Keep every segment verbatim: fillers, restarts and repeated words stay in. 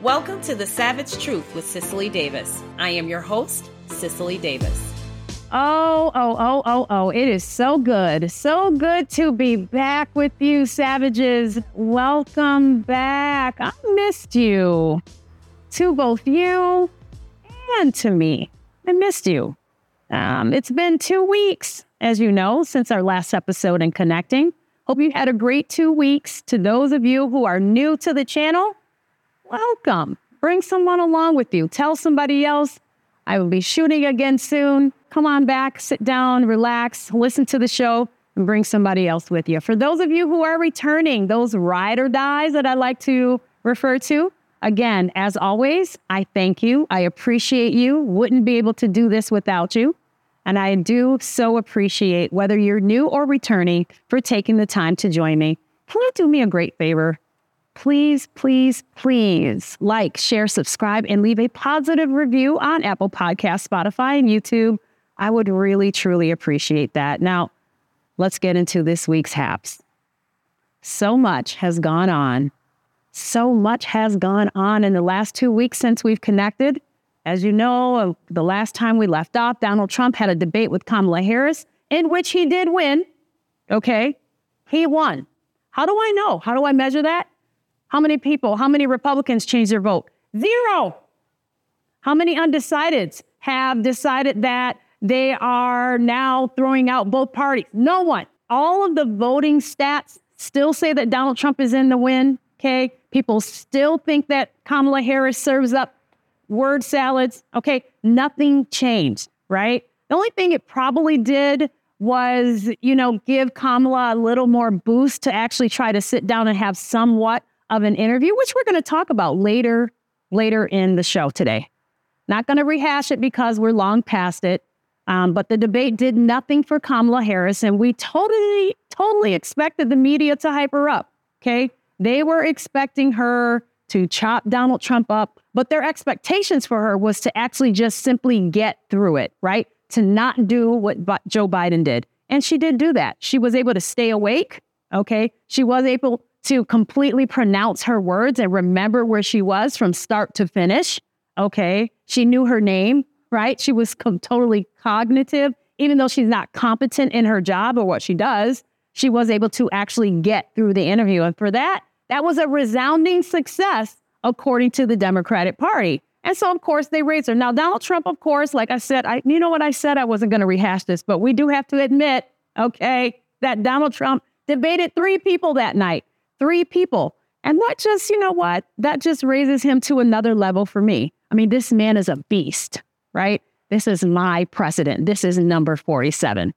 Welcome to The Savage Truth with Cicely Davis. I am your host, Cicely Davis. Oh, oh, oh, oh, oh. It is so good. So good to be back with you, Savages. Welcome back. I missed you. To both you and to me. I missed you. Um, it's been two weeks, as you know, since our last episode in Connecting. Hope you had a great two weeks. To those of you who are new to the channel, welcome. Bring someone along with you. Tell somebody else. I will be shooting again soon. Come on back, sit down, relax, listen to the show, and bring somebody else with you. For those of you who are returning, those ride or dies that I like to refer to, again, as always, I thank you. I appreciate you. Wouldn't be able to do this without you. And I do so appreciate whether you're new or returning for taking the time to join me. Please do me a great favor. Please, please, please like, share, subscribe, and leave a positive review on Apple Podcasts, Spotify, and YouTube. I would really, truly appreciate that. Now, let's get into this week's Haps. So much has gone on. So much has gone on in the last two weeks since we've connected. As you know, the last time we left off, Donald Trump had a debate with Kamala Harris, in which he did win. Okay, he won. How do I know? How do I measure that? How many people, how many Republicans changed their vote? Zero. How many undecideds have decided that they are now throwing out both parties? No one. All of the voting stats still say that Donald Trump is in the win, okay? People still think that Kamala Harris serves up word salads, okay? Nothing changed, right? The only thing it probably did was, you know, give Kamala a little more boost to actually try to sit down and have somewhat of an interview, which we're going to talk about later, later in the show today. Not going to rehash it because we're long past it. Um, but the debate did nothing for Kamala Harris, and we totally, totally expected the media to hype her up, okay? They were expecting her to chop Donald Trump up, but their expectations for her was to actually just simply get through it, right? To not do what B- Joe Biden did. And she did do that. She was able to stay awake, okay? She was able to completely pronounce her words and remember where she was from start to finish, okay? She knew her name, right? She was com- totally cognitive. Even though she's not competent in her job or what she does, she was able to actually get through the interview. And for that, that was a resounding success, according to the Democratic Party. And so, of course, they raised her. Now, Donald Trump, of course, like I said, I, you know what I said? I wasn't going to rehash this, but we do have to admit, okay, that Donald Trump debated three people that night. Three people. And that just, you know what? That just raises him to another level for me. I mean, this man is a beast, right? This is my precedent. This is number forty-seven.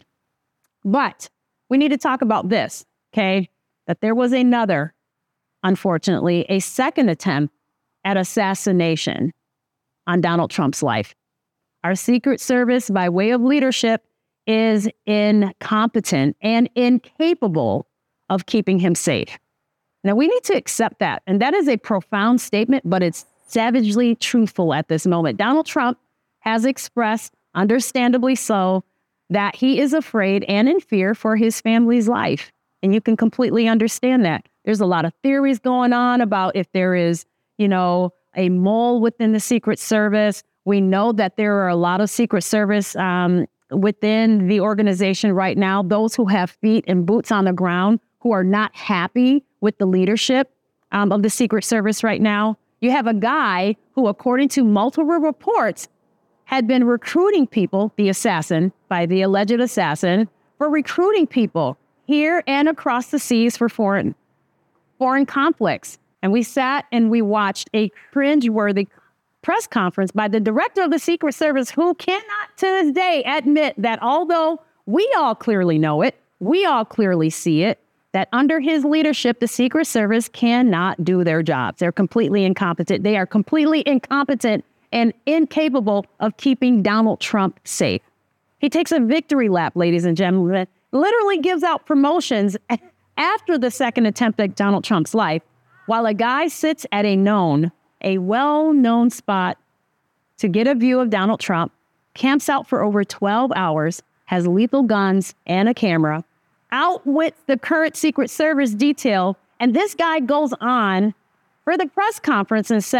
But we need to talk about this, okay? That there was another, unfortunately, a second attempt at assassination on Donald Trump's life. Our Secret Service, by way of leadership, is incompetent and incapable of keeping him safe. Now, we need to accept that. And that is a profound statement, but it's savagely truthful at this moment. Donald Trump has expressed, understandably so, that he is afraid and in fear for his family's life. And you can completely understand that. There's a lot of theories going on about if there is, you know, a mole within the Secret Service. We know that there are a lot of Secret Service um, within the organization right now, those who have feet and boots on the ground, who are not happy with the leadership um, of the Secret Service right now. You have a guy who, according to multiple reports, had been recruiting people, the assassin, by the alleged assassin, for recruiting people here and across the seas for foreign, foreign conflicts. And we sat and we watched a cringeworthy press conference by the director of the Secret Service, who cannot to this day admit that although we all clearly know it, we all clearly see it, that under his leadership, the Secret Service cannot do their jobs. They're completely incompetent. They are completely incompetent and incapable of keeping Donald Trump safe. He takes a victory lap, ladies and gentlemen, literally gives out promotions after the second attempt at Donald Trump's life, while a guy sits at a known, a well-known spot to get a view of Donald Trump, camps out for over twelve hours, has lethal guns and a camera, outwits the current Secret Service detail, and this guy goes on for the press conference and says,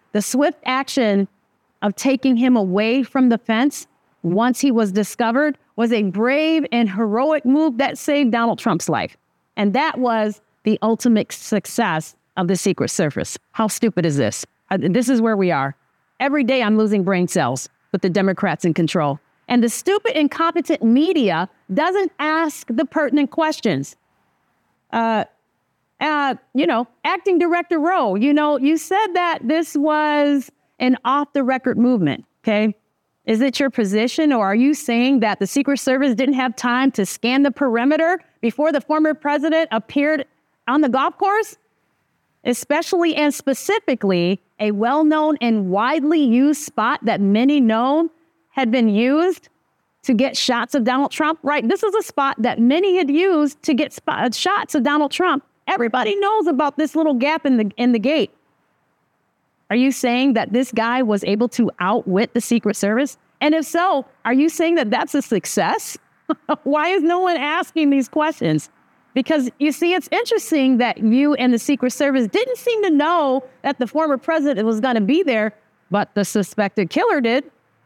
The swift action of taking him away from the fence once he was discovered was a brave and heroic move that saved Donald Trump's life. And that was the ultimate success of the Secret Service. How stupid is this? This is where we are. Every day I'm losing brain cells with the Democrats in control. And the stupid, incompetent media doesn't ask the pertinent questions. Uh, uh, you know, Acting Director Rowe, you know, you said that this was an off-the-record movement, okay? Is it your position, or are you saying that the Secret Service didn't have time to scan the perimeter before the former president appeared on the golf course? Especially and specifically, a well-known and widely used spot that many know had been used to get shots of Donald Trump, right? This is a spot that many had used to get spot, shots of Donald Trump. Everybody knows about this little gap in the in the gate. Are you saying that this guy was able to outwit the Secret Service? And if so, are you saying that that's a success? Why is no one asking these questions? Because, you see, it's interesting that you and the Secret Service didn't seem to know that the former president was going to be there, but the suspected killer did.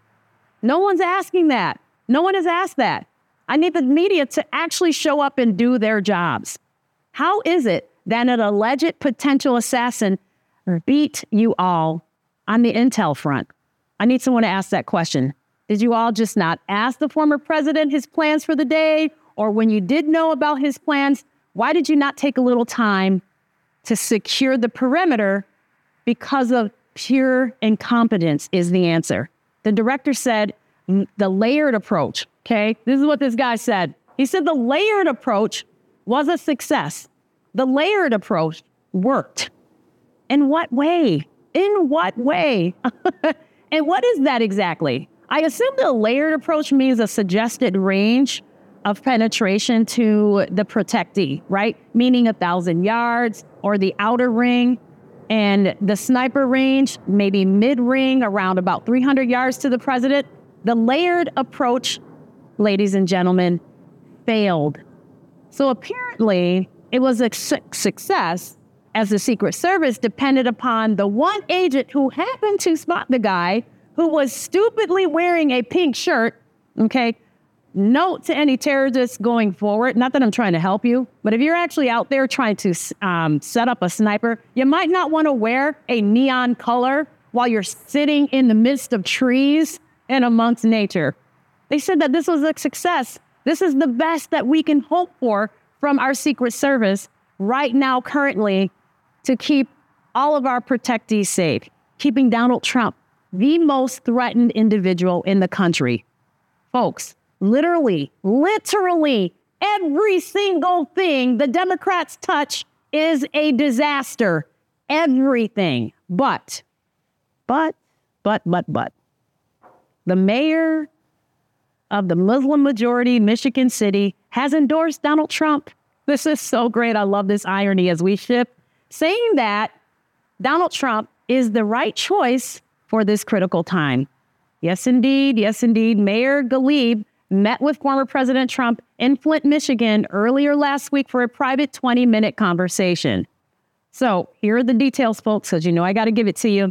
No one's asking that. No one has asked that. I need the media to actually show up and do their jobs. How is it that an alleged potential assassin beat you all on the intel front? I need someone to ask that question. Did you all just not ask the former president his plans for the day? Or when you did know about his plans, why did you not take a little time to secure the perimeter? Because of pure incompetence is the answer. The director said the layered approach, okay? This is what this guy said. He said the layered approach was a success. The layered approach worked. In what way? In what way? And what is that exactly? I assume the layered approach means a suggested range of penetration to the protectee, right? Meaning a thousand yards or the outer ring, and the sniper range, maybe mid-ring, around about three hundred yards to the president. The layered approach, ladies and gentlemen, failed. So apparently it was a su- success, as the Secret Service depended upon the one agent who happened to spot the guy who was stupidly wearing a pink shirt, okay? Note to any terrorists going forward, not that I'm trying to help you, but if you're actually out there trying to um, set up a sniper, you might not want to wear a neon color while you're sitting in the midst of trees and amongst nature. They said that this was a success. This is the best that we can hope for from our Secret Service right now, currently, to keep all of our protectees safe, keeping Donald Trump the most threatened individual in the country. Folks, literally, literally every single thing the Democrats touch is a disaster. Everything. But, but, but, but, but. The mayor of the Muslim majority Michigan City has endorsed Donald Trump. This is so great. I love this irony as we shift, saying that Donald Trump is the right choice for this critical time. Yes, indeed. Yes, indeed. Mayor Ghalib met with former President Trump in Flint, Michigan earlier last week for a private twenty minute conversation. So here are the details, folks, because you know I got to give it to you.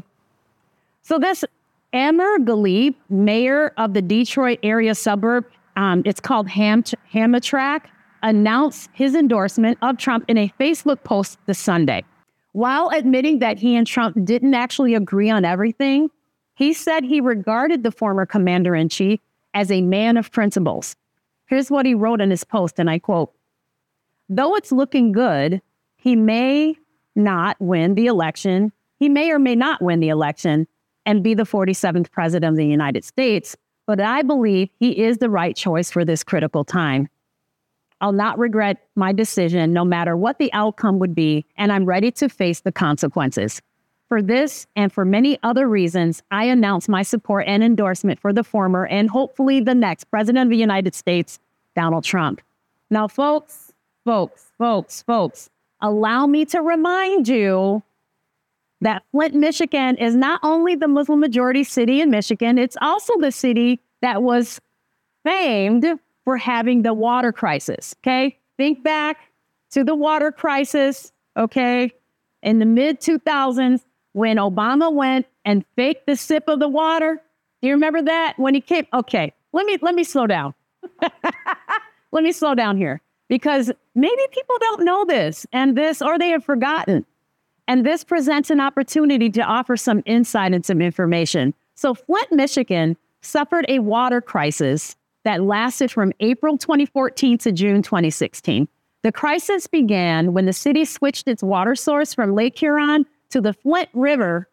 So this Amer Ghalib, mayor of the Detroit area suburb, um, it's called Ham- Hamtramck, announced his endorsement of Trump in a Facebook post this Sunday. While admitting that he and Trump didn't actually agree on everything, he said he regarded the former commander-in-chief as a man of principles. Here's what he wrote in his post, and I quote, "Though it's looking good, he may not win the election. He may or may not win the election and be the forty-seventh president of the United States, but I believe he is the right choice for this critical time. I'll not regret my decision no matter what the outcome would be, and I'm ready to face the consequences. For this and for many other reasons, I announce my support and endorsement for the former and hopefully the next president of the United States, Donald Trump." Now, folks, folks, folks, folks, allow me to remind you that Flint, Michigan is not only the Muslim majority city in Michigan, it's also the city that was famed for having the water crisis, okay? Think back to the water crisis, okay, in the mid two thousands when Obama went and faked the sip of the water? Do you remember that when he came? Okay, let me let me slow down. Let me slow down here, because maybe people don't know this and this, or they have forgotten. And this presents an opportunity to offer some insight and some information. So Flint, Michigan suffered a water crisis that lasted from April twenty fourteen to June twenty sixteen. The crisis began when the city switched its water source from Lake Huron to the Flint River.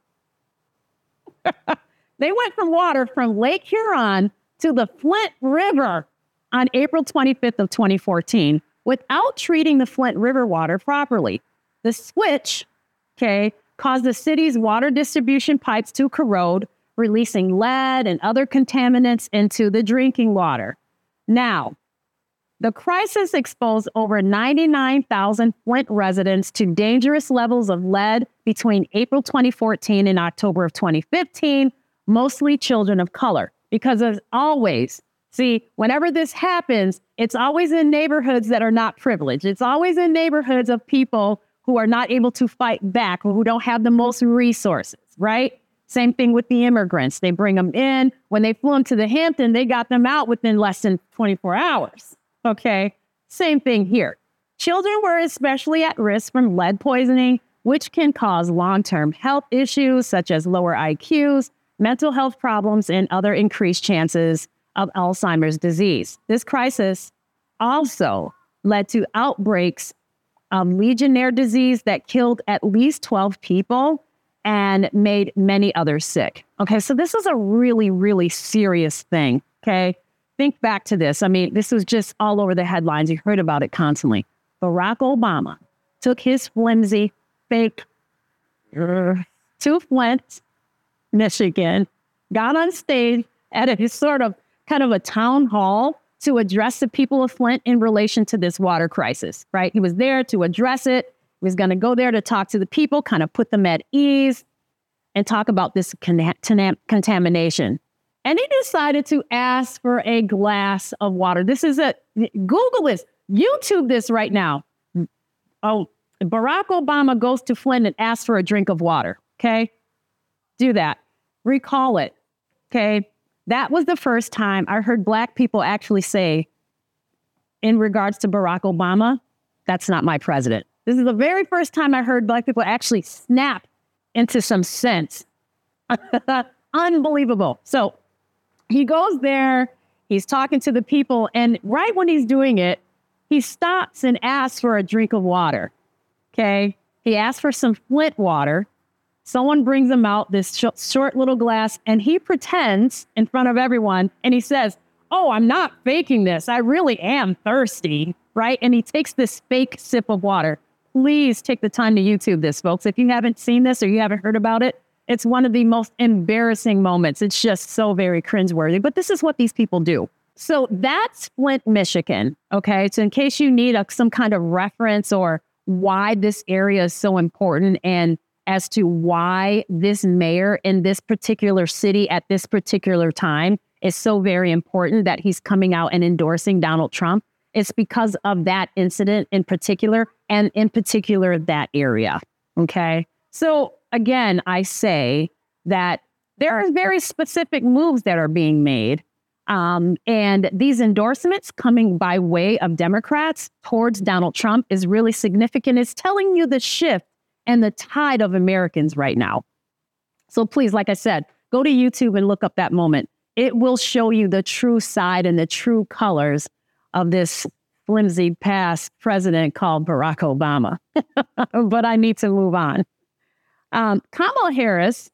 They went from water from Lake Huron to the Flint River on April twenty-fifth of twenty fourteen without treating the Flint River water properly. The switch, okay, caused the city's water distribution pipes to corrode, releasing lead and other contaminants into the drinking water. Now, the crisis exposed over ninety-nine thousand Flint residents to dangerous levels of lead between April twenty fourteen and October of twenty fifteen, mostly children of color. Because as always, see, whenever this happens, it's always in neighborhoods that are not privileged. It's always in neighborhoods of people who are not able to fight back or who don't have the most resources, right? Same thing with the immigrants. They bring them in. When they flew them to the Hampton, they got them out within less than twenty-four hours. Okay, same thing here. Children were especially at risk from lead poisoning, which can cause long-term health issues such as lower I Qs, mental health problems, and other increased chances of Alzheimer's disease. This crisis also led to outbreaks of Legionnaire disease that killed at least twelve people and made many others sick. Okay, so this is a really, really serious thing, okay? Think back to this. I mean, this was just all over the headlines. You heard about it constantly. Barack Obama took his flimsy, fake, uh, to Flint, Michigan, got on stage at a sort of kind of a town hall to address the people of Flint in relation to this water crisis, right? He was there to address it. He was going to go there to talk to the people, kind of put them at ease and talk about this con- con- contamination. And he decided to ask for a glass of water. This is a, Google this, YouTube this right now. Oh, Barack Obama goes to Flint and asks for a drink of water, okay? Do that. Recall it, okay? That was the first time I heard Black people actually say, in regards to Barack Obama, that's not my president. This is the very first time I heard Black people actually snap into some sense. Unbelievable. So he goes there, he's talking to the people, and right when he's doing it, he stops and asks for a drink of water, okay? He asks for some Flint water. Someone brings him out this sh- short little glass, and he pretends in front of everyone, and he says, oh, I'm not faking this. I really am thirsty, right? And he takes this fake sip of water. Please take the time to YouTube this, folks. If you haven't seen this or you haven't heard about it, it's one of the most embarrassing moments. It's just so very cringeworthy, but this is what these people do. So that's Flint, Michigan, okay? So in case you need a, some kind of reference or why this area is so important and as to why this mayor in this particular city at this particular time is so very important that he's coming out and endorsing Donald Trump, it's because of that incident in particular, and in particular that area, okay? So again, I say that there are very specific moves that are being made. Um, and these endorsements coming by way of Democrats towards Donald Trump is really significant. It's telling you the shift and the tide of Americans right now. So please, like I said, go to YouTube and look up that moment. It will show you the true side and the true colors of this flimsy past president called Barack Obama. But I need to move on. Um, Kamala Harris,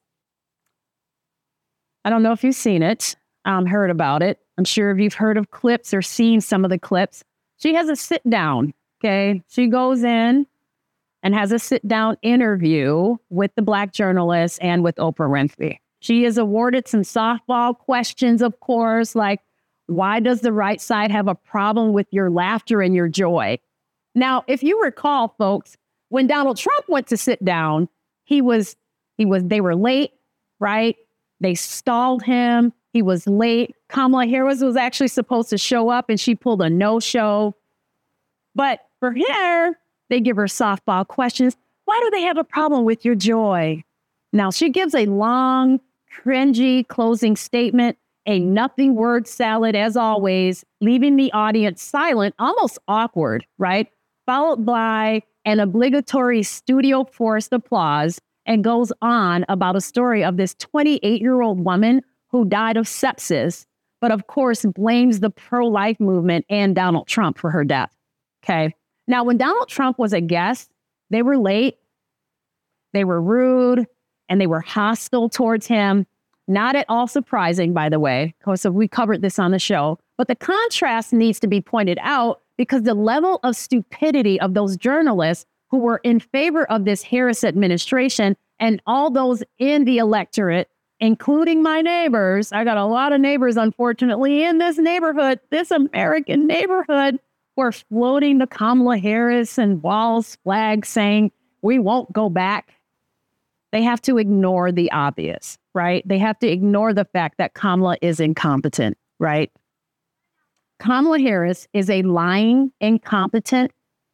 I don't know if you've seen it, um, heard about it. I'm sure if you've heard of clips or seen some of the clips, she has a sit down, okay? She goes in and has a sit down interview with the Black journalist and with Oprah Winfrey. She is awarded some softball questions, of course, like, why does the right side have a problem with your laughter and your joy? Now, if you recall, folks, when Donald Trump went to sit down, He was, he was, they were late, right? They stalled him. He was late. Kamala Harris was actually supposed to show up and she pulled a no-show. But for her, they give her softball questions. Why do they have a problem with your joy? Now, she gives a long, cringy closing statement, a nothing word salad as always, leaving the audience silent, almost awkward, right? Followed by an obligatory studio-forced applause, and goes on about a story of this twenty-eight-year-old woman who died of sepsis, but of course blames the pro-life movement and Donald Trump for her death. Okay. Now, when Donald Trump was a guest, they were late, they were rude, and they were hostile towards him. Not at all surprising, by the way, because we covered this on the show. But the contrast needs to be pointed out because the level of stupidity of those journalists who were in favor of this Harris administration and all those in the electorate, including my neighbors. I got a lot of neighbors, unfortunately, in this neighborhood, this American neighborhood, who are floating the Kamala Harris and Walz flag saying, we won't go back. They have to ignore the obvious, right? They have to ignore the fact that Kamala is incompetent, right? Kamala Harris is a lying, incompetent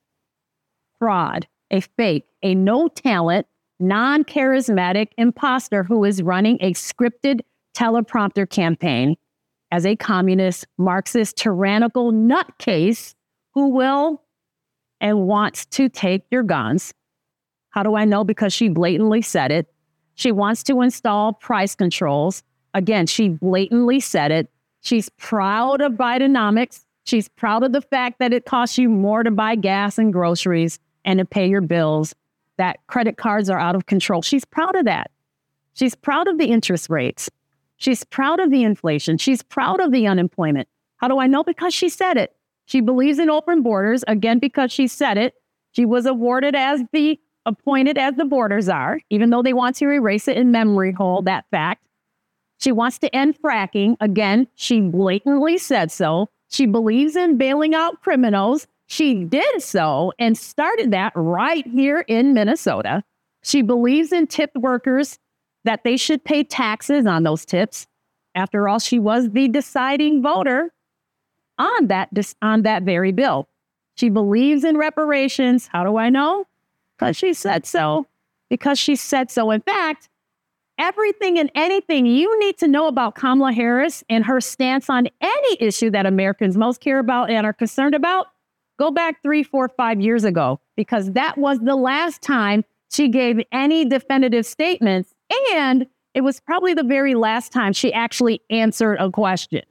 fraud, a fake, a no-talent, non-charismatic imposter who is running a scripted teleprompter campaign as a communist, Marxist, tyrannical nutcase who will and wants to take your guns. How do I know? Because she blatantly said it. She wants to install price controls. Again, she blatantly said it. She's proud of Bidenomics. She's proud of the fact that it costs you more to buy gas and groceries and to pay your bills, that credit cards are out of control. She's proud of that. She's proud of the interest rates. She's proud of the inflation. She's proud of the unemployment. How do I know? Because she said it. She believes in open borders, again, because she said it. She was awarded as the, appointed as the border czar, even though they want to erase it in memory hole, that fact. She wants to end fracking. Again, she blatantly said so. She believes in bailing out criminals. She did so and started that right here in Minnesota. She believes in tipped workers, that they should pay taxes on those tips. After all, she was the deciding voter on that, on that very bill. She believes in reparations. How do I know? Because she said so. Because she said so. In fact, everything and anything you need to know about Kamala Harris and her stance on any issue that Americans most care about and are concerned about, go back three, four, five years ago, because that was the last time she gave any definitive statements. And it was probably the very last time she actually answered a question.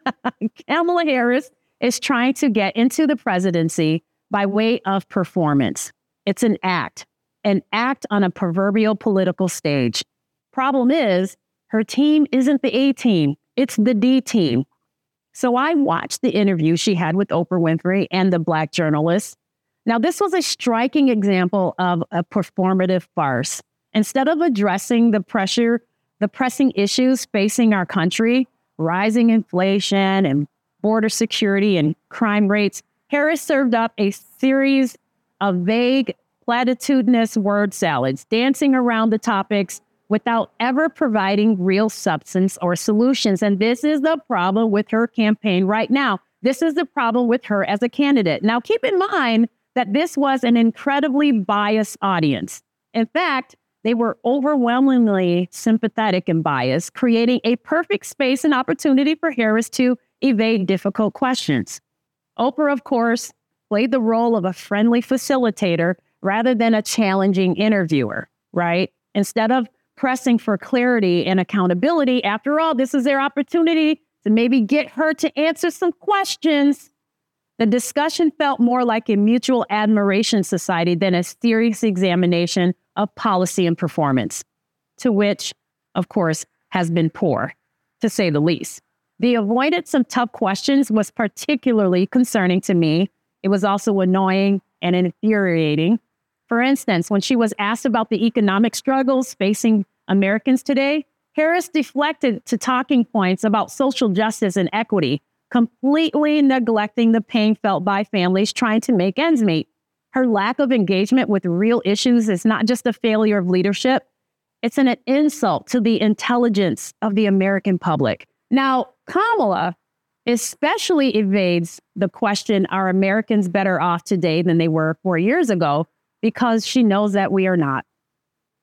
Kamala Harris is trying to get into the presidency by way of performance. It's an act, an act on a proverbial political stage. Problem is, her team isn't the A team, it's the D team. So I watched the interview she had with Oprah Winfrey and the Black journalists. Now, this was a striking example of a performative farce. Instead of addressing the pressure, the pressing issues facing our country, rising inflation and border security and crime rates, Harris served up a series of vague, platitudinous word salads, dancing around the topics without ever providing real substance or solutions. And this is the problem with her campaign right now. This is the problem with her as a candidate. Now, keep in mind that this was an incredibly biased audience. In fact, they were overwhelmingly sympathetic and biased, creating a perfect space and opportunity for Harris to evade difficult questions. Oprah, of course, played the role of a friendly facilitator rather than a challenging interviewer, right? Instead of pressing for clarity and accountability, after all, this is their opportunity to maybe get her to answer some questions. The discussion felt more like a mutual admiration society than a serious examination of policy and performance, to which, of course, has been poor, to say the least. The avoidance of tough questions was particularly concerning to me. It was also annoying and infuriating. For instance, when she was asked about the economic struggles facing Americans today, Harris deflected to talking points about social justice and equity, completely neglecting the pain felt by families trying to make ends meet. Her lack of engagement with real issues is not just a failure of leadership, it's an insult to the intelligence of the American public. Now, Kamala especially evades the question, are Americans better off today than they were four years ago? Because she knows that we are not.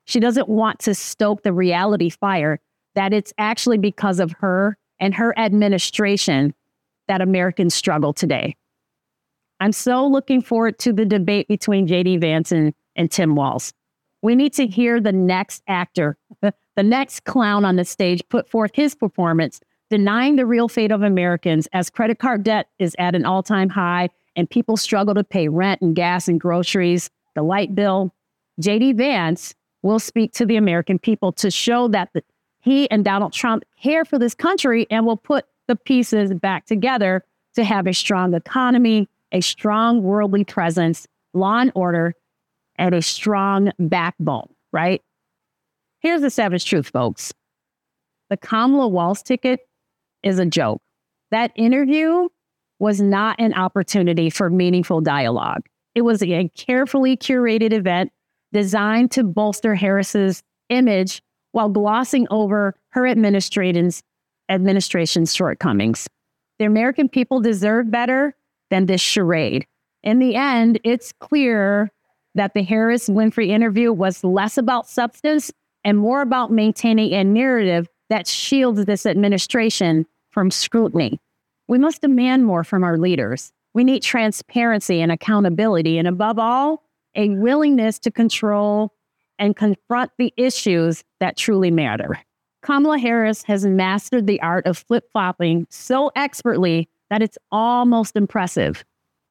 She doesn't want to stoke the reality fire that it's actually because of her and her administration that Americans struggle today. I'm so looking forward to the debate between J D Vance and, and Tim Walz. We need to hear the next actor, the, the next clown on the stage put forth his performance, denying the real fate of Americans as credit card debt is at an all-time high and people struggle to pay rent and gas and groceries, the light bill. J D Vance will speak to the American people to show that the, he and Donald Trump care for this country and will put the pieces back together to have a strong economy, a strong worldly presence, law and order, and a strong backbone, right? Here's the savage truth, folks. The Kamala Walz ticket is a joke. That interview was not an opportunity for meaningful dialogue. It was a carefully curated event designed to bolster Harris's image while glossing over her administration's, administration's shortcomings. The American people deserve better than this charade. In the end, it's clear that the Harris-Winfrey interview was less about substance and more about maintaining a narrative that shields this administration from scrutiny. We must demand more from our leaders. We need transparency and accountability, and above all, a willingness to control and confront the issues that truly matter. Kamala Harris has mastered the art of flip-flopping so expertly that it's almost impressive.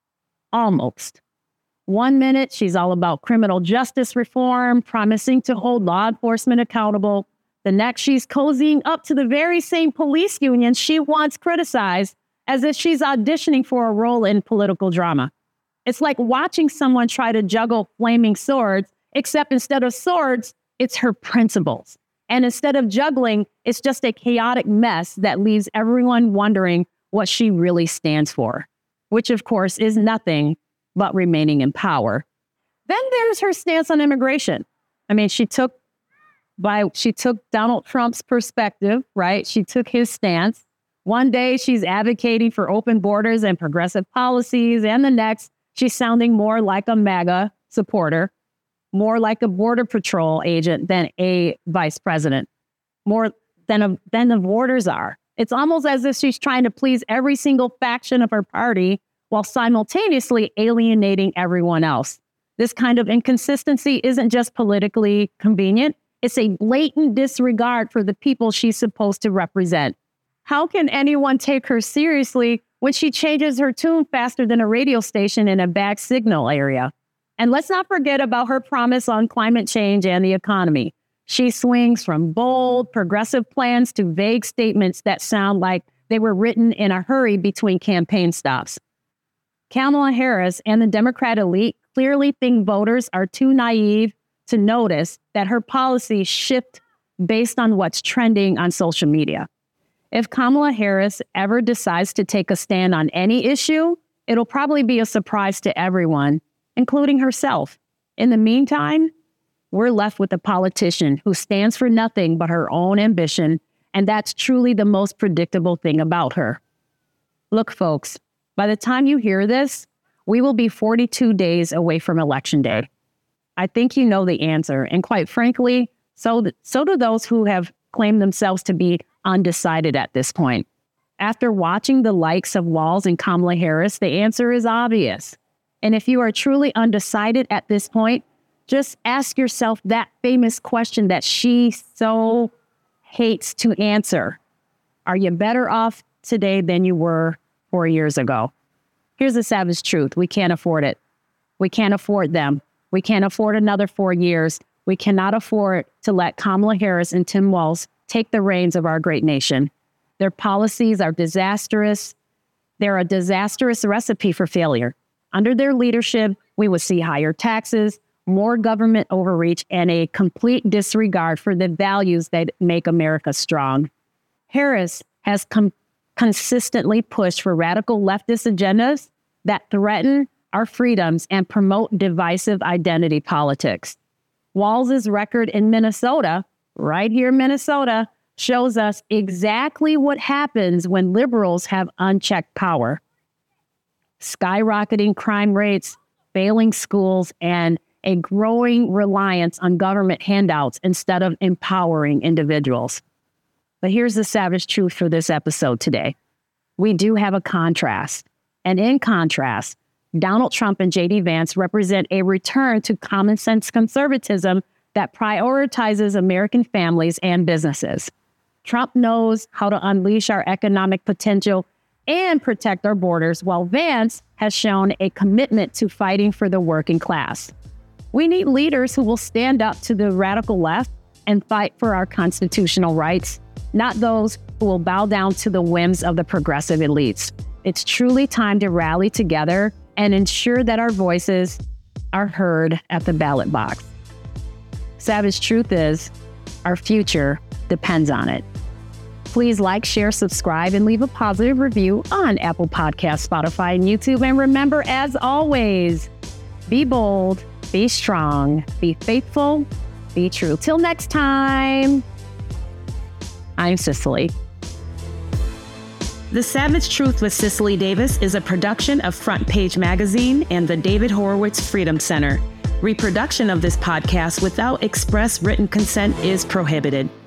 Almost. One minute, she's all about criminal justice reform, promising to hold law enforcement accountable. The next, she's cozying up to the very same police union she once criticized, as if she's auditioning for a role in political drama. It's like watching someone try to juggle flaming swords, except instead of swords, it's her principles. And instead of juggling, it's just a chaotic mess that leaves everyone wondering what she really stands for, which of course is nothing but remaining in power. Then there's her stance on immigration. I mean, she took by she took Donald Trump's perspective, right? She took his stance. One day she's advocating for open borders and progressive policies, and the next she's sounding more like a MAGA supporter, more like a border patrol agent than a vice president, more than a, than the borders are. It's almost as if she's trying to please every single faction of her party while simultaneously alienating everyone else. This kind of inconsistency isn't just politically convenient. It's a blatant disregard for the people she's supposed to represent. How can anyone take her seriously when she changes her tune faster than a radio station in a bad signal area? And let's not forget about her promise on climate change and the economy. She swings from bold, progressive plans to vague statements that sound like they were written in a hurry between campaign stops. Kamala Harris and the Democrat elite clearly think voters are too naive to notice that her policies shift based on what's trending on social media. If Kamala Harris ever decides to take a stand on any issue, it'll probably be a surprise to everyone, including herself. In the meantime, we're left with a politician who stands for nothing but her own ambition, and that's truly the most predictable thing about her. Look, folks, by the time you hear this, we will be forty-two days away from Election Day. I think you know the answer, and quite frankly, so, th- so do those who have claimed themselves to be undecided at this point. After watching the likes of Walz and Kamala Harris, the answer is obvious. And if you are truly undecided at this point, just ask yourself that famous question that she so hates to answer. Are you better off today than you were four years ago? Here's the savage truth. We can't afford it. We can't afford them. We can't afford another four years. We cannot afford to let Kamala Harris and Tim Walz take the reins of our great nation. Their policies are disastrous. They're a disastrous recipe for failure. Under their leadership, we would see higher taxes, more government overreach, and a complete disregard for the values that make America strong. Harris has com- consistently pushed for radical leftist agendas that threaten our freedoms and promote divisive identity politics. Walz's record in Minnesota, right here in Minnesota, shows us exactly what happens when liberals have unchecked power. Skyrocketing crime rates, failing schools, and a growing reliance on government handouts instead of empowering individuals. But here's the savage truth for this episode today. We do have a contrast. And in contrast, Donald Trump and J D Vance represent a return to common sense conservatism that prioritizes American families and businesses. Trump knows how to unleash our economic potential and protect our borders, while Vance has shown a commitment to fighting for the working class. We need leaders who will stand up to the radical left and fight for our constitutional rights, not those who will bow down to the whims of the progressive elites. It's truly time to rally together and ensure that our voices are heard at the ballot box. Savage truth is, our future depends on it. Please like, share, subscribe, and leave a positive review on Apple Podcasts, Spotify, and YouTube. And remember, as always, be bold, be strong, be faithful, be true. Till next time, I'm Cicely. The Savage Truth with Cicely Davis is a production of Front Page Magazine and the David Horowitz Freedom Center. Reproduction of this podcast without express written consent is prohibited.